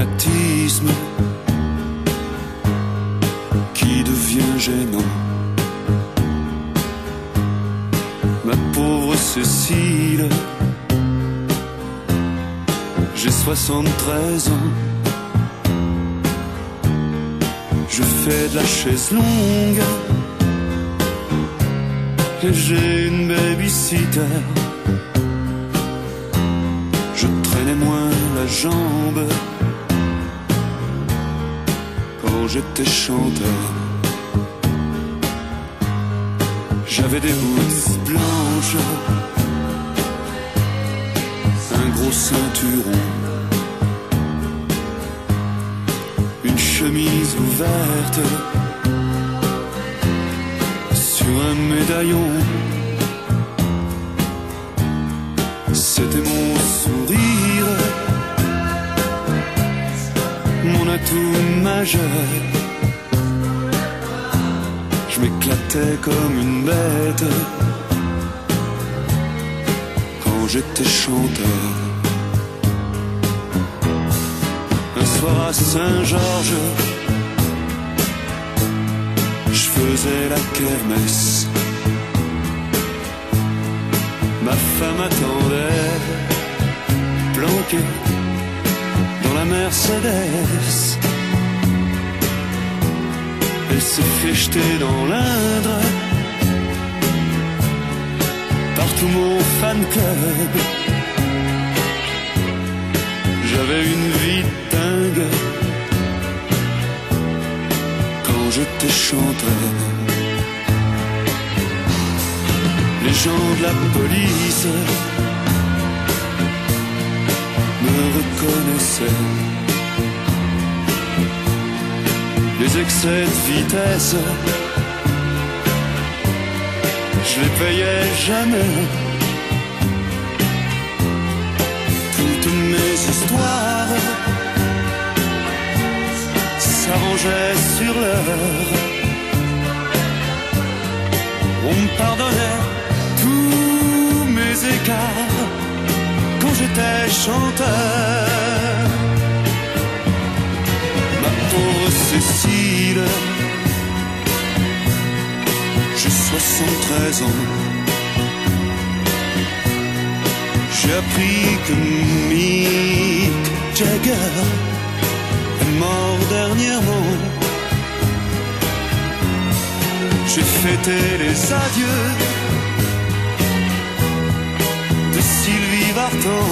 fanatisme qui devient gênant. Ma pauvre Cécile, j'ai 73 ans. Je fais de la chaise longue et j'ai une babysitter. Je traînais moins la jambe quand j'étais chanteur. J'avais des boots blanches, un gros ceinturon, une chemise ouverte sur un médaillon. C'était mon sourire, mon atout majeur. Je m'éclatais comme une bête quand j'étais chanteur. Un soir à Saint-Georges, je faisais la kermesse. Ma femme attendait, planquée dans la Mercedes. Elle s'est fait jeter dans l'Indre par tout mon fan club. J'avais une vie dingue quand j'étais chanteur. Les gens de la police me reconnaissaient. Les excès de vitesse, je les payais jamais. Toutes mes histoires s'arrangeaient sur l'heure. On me pardonnait tous mes écarts quand j'étais chanteur. Ma pauvre Cécile, j'ai 73 ans. J'ai appris que Mick Jagger est mort dernièrement. J'ai fêté les adieux de Sylvie Vartan.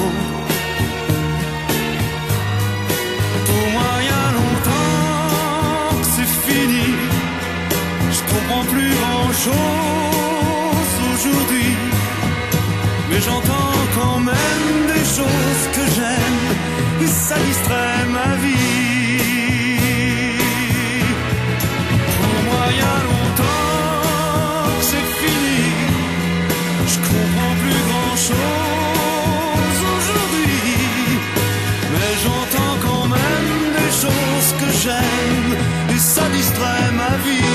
Pour moi, il y a longtemps que c'est fini. Je comprends plus grand-chose aujourd'hui, mais j'entends quand même des choses que j'aime et ça distrait ma vie. Pour moi, il y a longtemps que c'est fini. Je comprends plus grand-chose aujourd'hui, mais j'entends quand même des choses que j'aime et ça distrait ma vie.